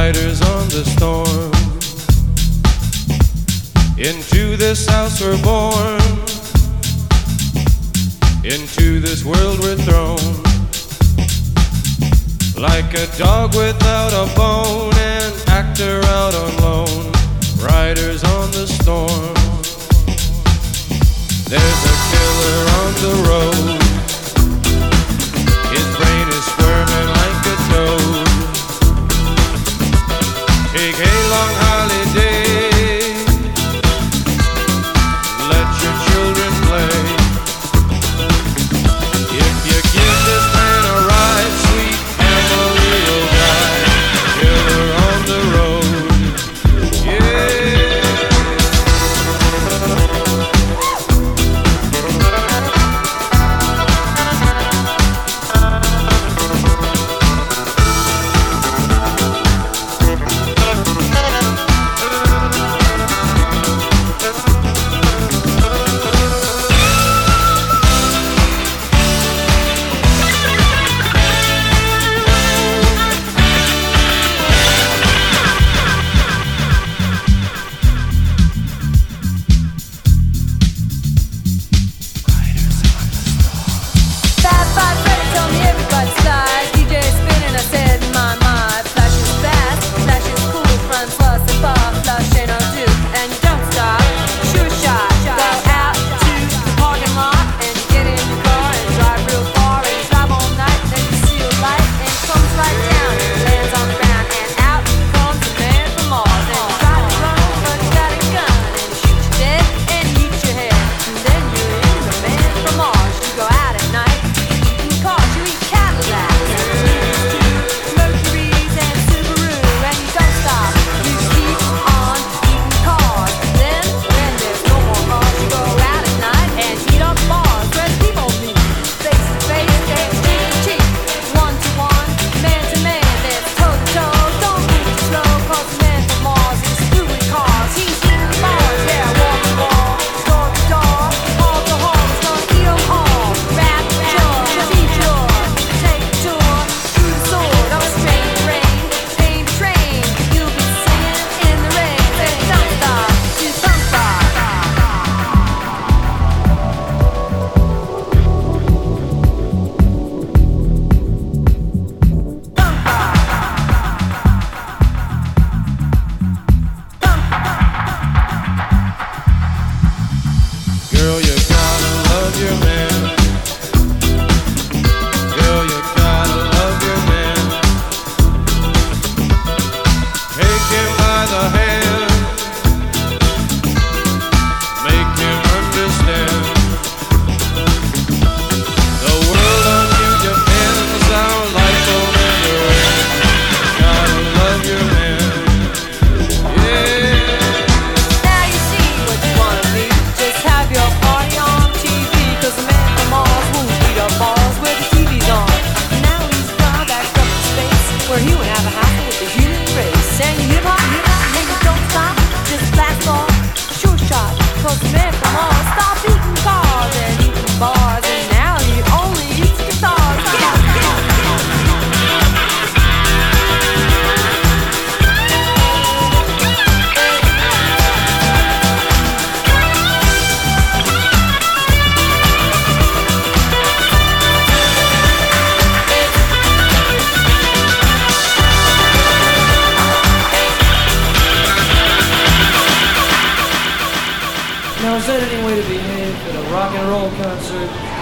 riders on the storm. Into this house we're born, into this world we're thrown, like a dog without a bone, an actor out on loan, riders on the storm. There's a killer on the road, his brain is squirming like a toad. Take a long holiday, let your children play. If you give this man a ride, sweet Emily will die. Killer on the road, yeah. Now, is that any way to behave at a rock and roll concert?